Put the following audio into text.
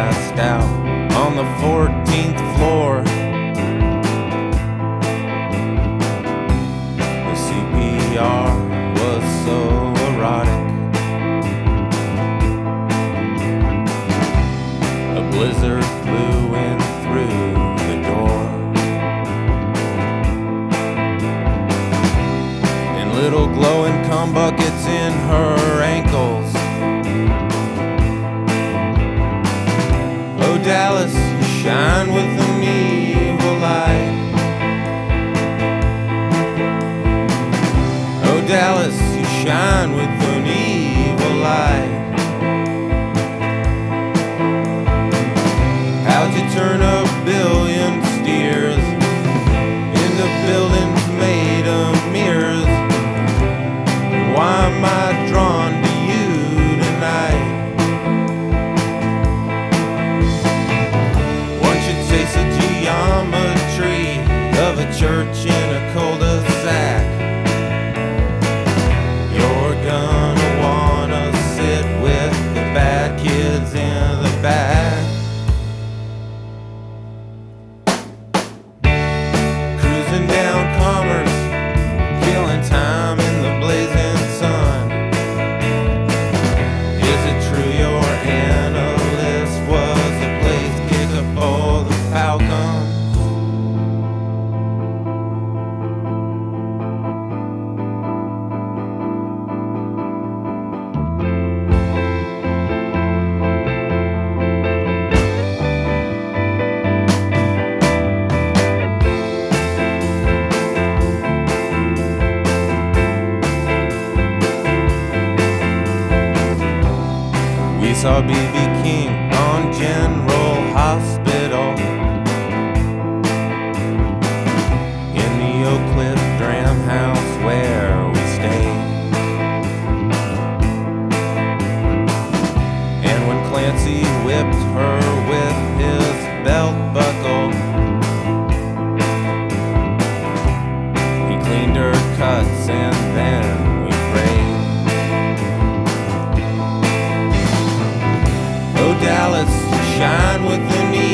passed out on the 14th floor. The CPR was so erotic. A blizzard blew in through the door, and little glowing cum buckets in her ankles. Oh Dallas, you shine with an evil light. Oh Dallas, you shine with an evil light. How'd you turn a billion steers into buildings made of mirrors? Why am I drawn to you tonight? One should taste the geometry of a church in a cul-de-sac. You're gonna wanna sit with the bad kids in the back. Cruising down Commerce, killing time in the blazing sun. Is it true your analyst was the place kicker for the Falcons? We saw B.B. King on General Hospital in the Oak Cliff Dram House where we stayed. And when Clancy whipped her with his belt buckle, he cleaned her cuts and then we prayed. Oh Dallas, you shine with an